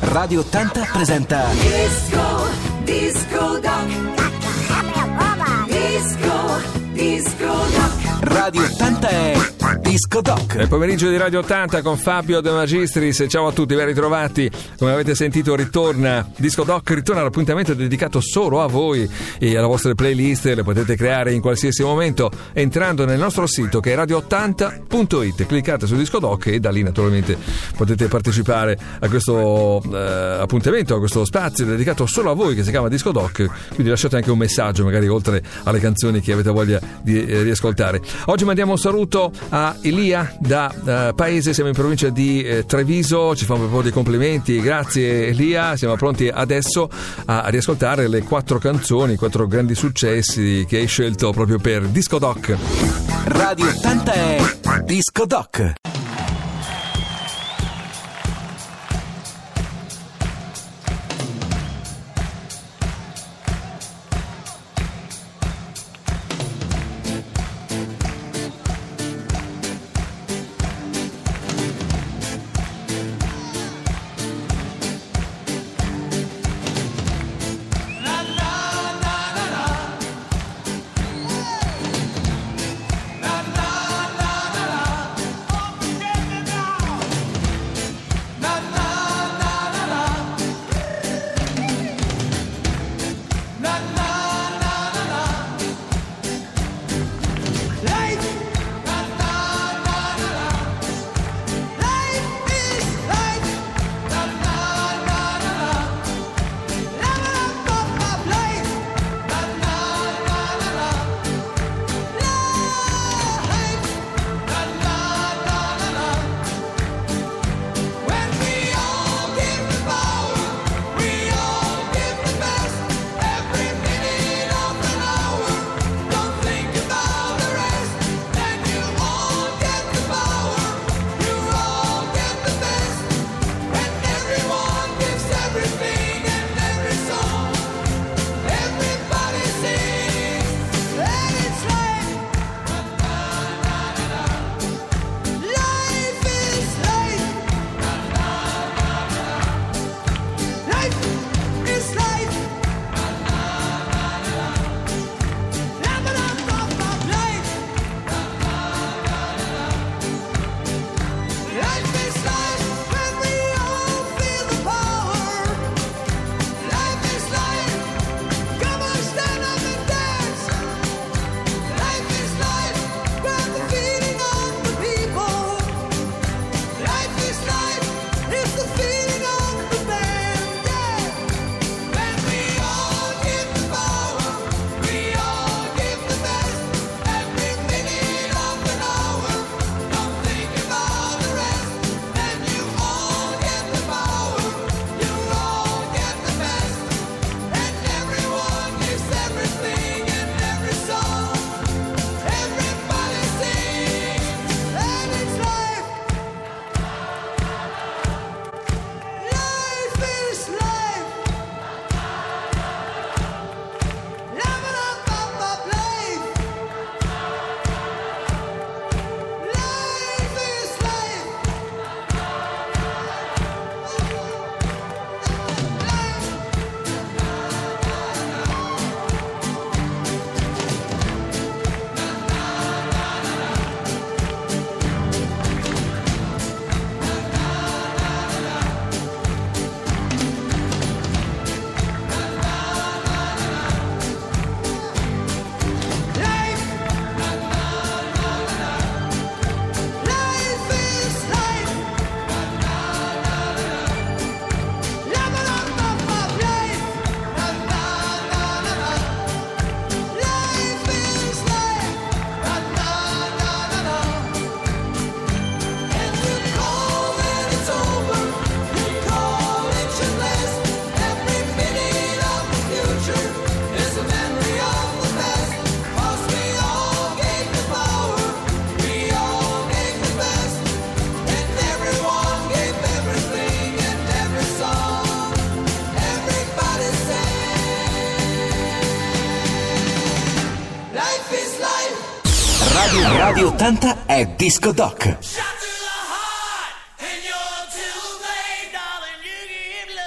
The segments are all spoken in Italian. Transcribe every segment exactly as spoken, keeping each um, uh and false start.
Radio ottanta presenta Disco, Disco Doc. Disco, Disco Doc. Radio ottanta è Disco Doc. Nel pomeriggio di Radio ottanta con Fabio De Magistris. Ciao a tutti, ben ritrovati. Come avete sentito, ritorna Disco Doc, ritorna l'appuntamento dedicato solo a voi e alle vostre playlist. Le potete creare in qualsiasi momento entrando nel nostro sito, che è radio ottanta punto it. Cliccate su Disco Doc e da lì naturalmente potete partecipare a questo eh, appuntamento, a questo spazio dedicato solo a voi, che si chiama Disco Doc. Quindi lasciate anche un messaggio, magari oltre alle canzoni che avete voglia di eh, riascoltare. Oggi mandiamo un saluto a Elia da uh, Paese, siamo in provincia di eh, Treviso, ci fa un po' di complimenti, grazie Elia. Siamo pronti adesso a riascoltare le quattro canzoni, quattro grandi successi che hai scelto proprio per Disco Doc. Radio ottanta è Disco Doc. Radio ottanta è Disco Doc.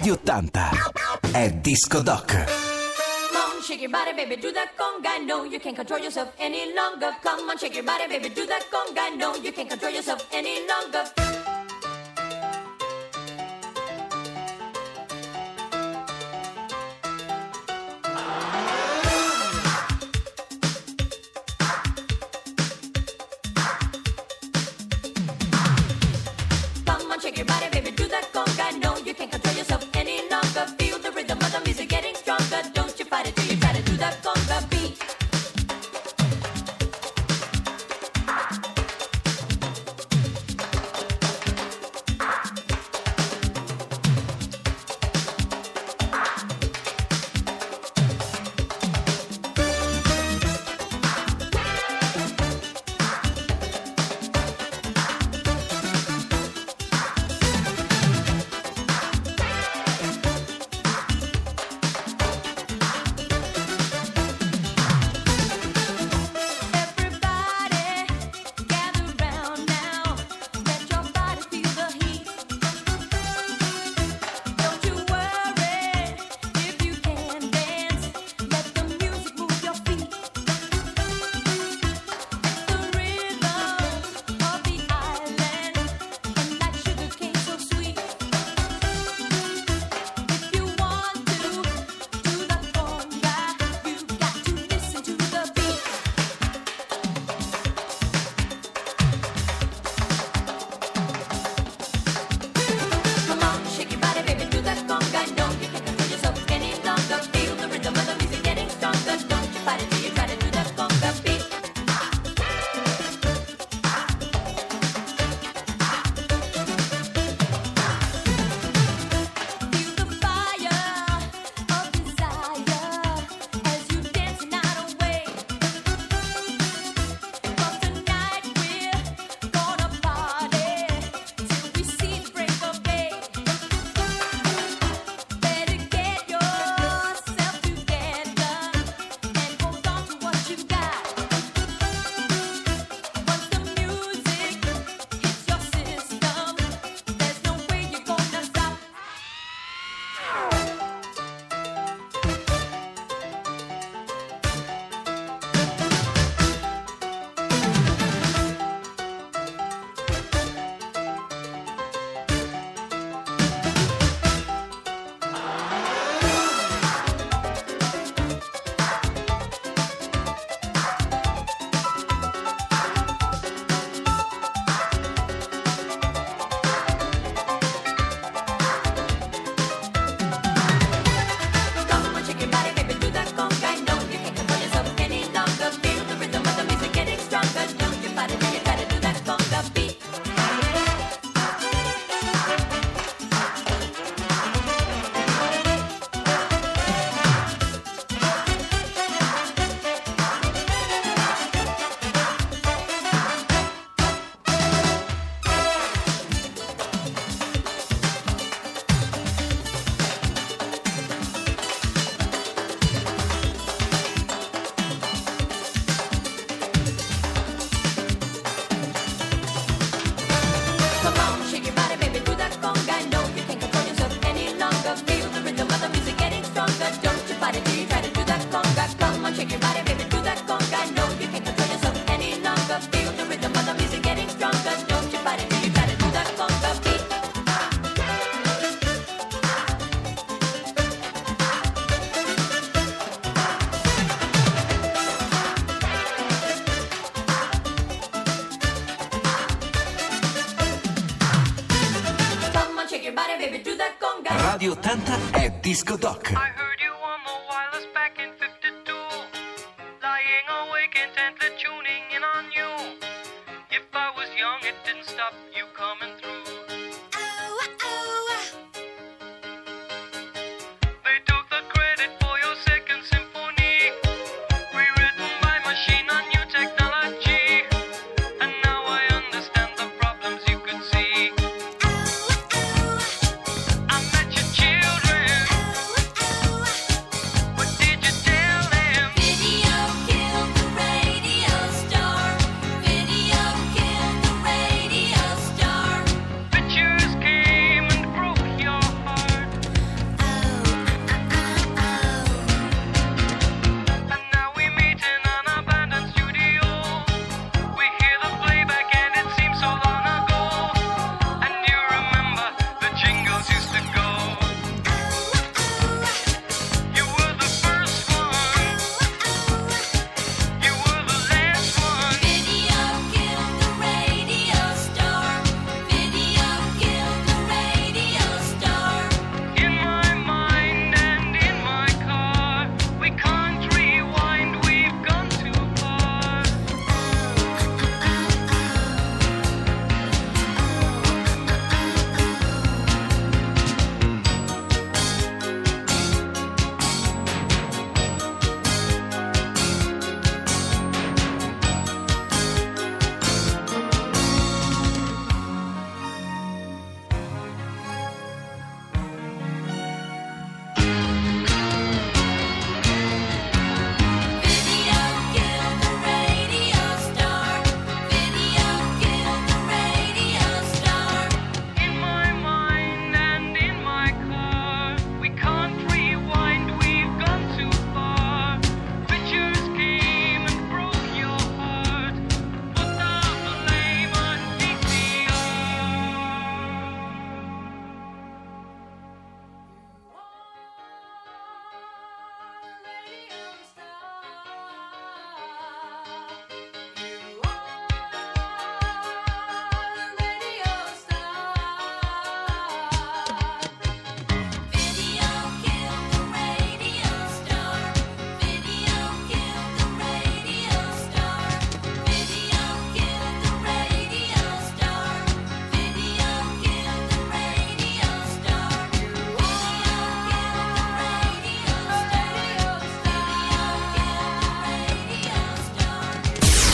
Radio ottanta è Disco Doc. Come on, shake your body, baby, do that conga. No, you can't control yourself any longer. Come on, shake your body, baby, do that conga. No, you can't control yourself any longer. Come on, shake your body, baby, do that conga. No, you can't control yourself any longer. Feel the rhythm of the music getting stronger. Don't you fight it till you try to do that conga beat. Radio ottanta è Disco Doc. I heard you on the wireless back in fifty-two, lying awake intently tuning in on you. If I was young, it didn't stop you coming through. Oh, oh. They took the credit for your second symphony, rewritten by machine on new technology. And now I understand the problems you could see. I met your children. What did you tell them? Video killed the radio star. Video killed the radio star.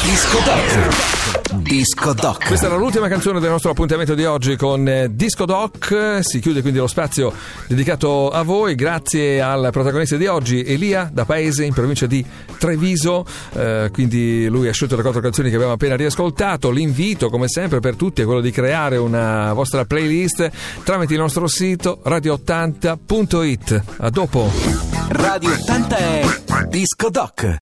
Disco Doc. Disco Doc. Questa era l'ultima canzone del nostro appuntamento di oggi con eh, Disco Doc. Si chiude quindi lo spazio dedicato a voi. Grazie al protagonista di oggi, Elia da Paese, in provincia di Treviso. Eh, quindi lui ha scelto le quattro canzoni che abbiamo appena riascoltato. L'invito, come sempre, per tutti è quello di creare una vostra playlist tramite il nostro sito radio ottanta punto it. A dopo. Radio ottanta è Disco Doc.